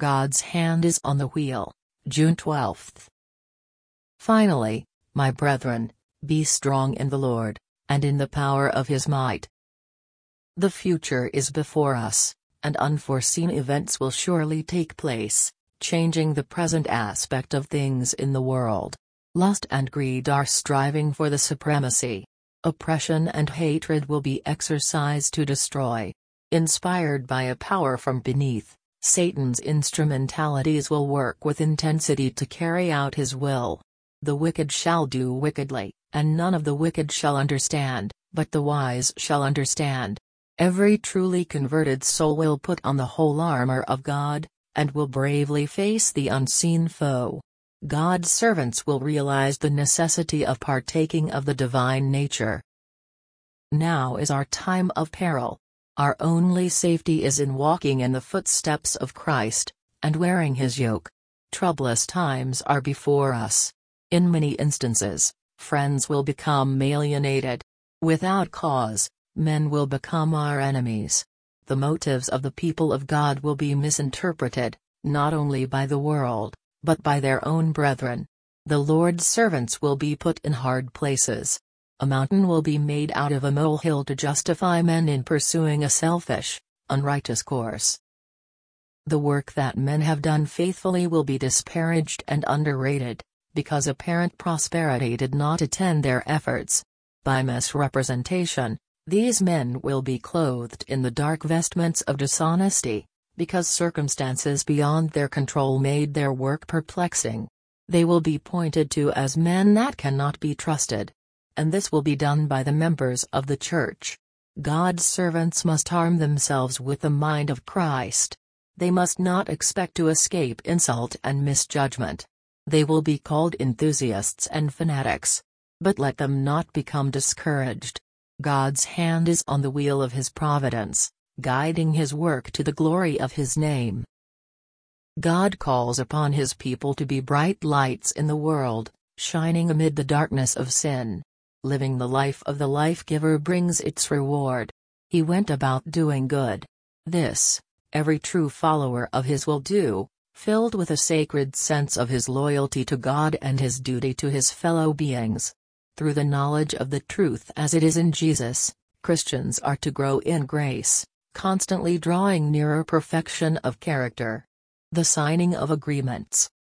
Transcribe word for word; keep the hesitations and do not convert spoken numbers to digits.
God's hand is on the wheel, June twelfth. Finally, my brethren, be strong in the Lord, and in the power of his might. The future is before us, and unforeseen events will surely take place, changing the present aspect of things in the world. Lust and greed are striving for the supremacy. Oppression and hatred will be exercised to destroy. Inspired by a power from beneath, Satan's instrumentalities will work with intensity to carry out his will. The wicked shall do wickedly, and none of the wicked shall understand, but the wise shall understand. Every truly converted soul will put on the whole armor of God, and will bravely face the unseen foe. God's servants will realize the necessity of partaking of the divine nature. Now is our time of peril. Our only safety is in walking in the footsteps of Christ, and wearing his yoke. Troublous times are before us. In many instances, friends will become alienated. Without cause, men will become our enemies. The motives of the people of God will be misinterpreted, not only by the world, but by their own brethren. The Lord's servants will be put in hard places. A mountain will be made out of a molehill to justify men in pursuing a selfish, unrighteous course. The work that men have done faithfully will be disparaged and underrated, because apparent prosperity did not attend their efforts. By misrepresentation, these men will be clothed in the dark vestments of dishonesty, because circumstances beyond their control made their work perplexing. They will be pointed to as men that cannot be trusted. And this will be done by the members of the church. God's servants must arm themselves with the mind of Christ. They must not expect to escape insult and misjudgment. They will be called enthusiasts and fanatics. But let them not become discouraged. God's hand is on the wheel of his providence, guiding his work to the glory of his name. God calls upon his people to be bright lights in the world, shining amid the darkness of sin. Living the life of the life-giver brings its reward. He went about doing good. This, every true follower of his will do, filled with a sacred sense of his loyalty to God and his duty to his fellow beings. Through the knowledge of the truth as it is in Jesus, Christians are to grow in grace, constantly drawing nearer perfection of character. The signing of agreements,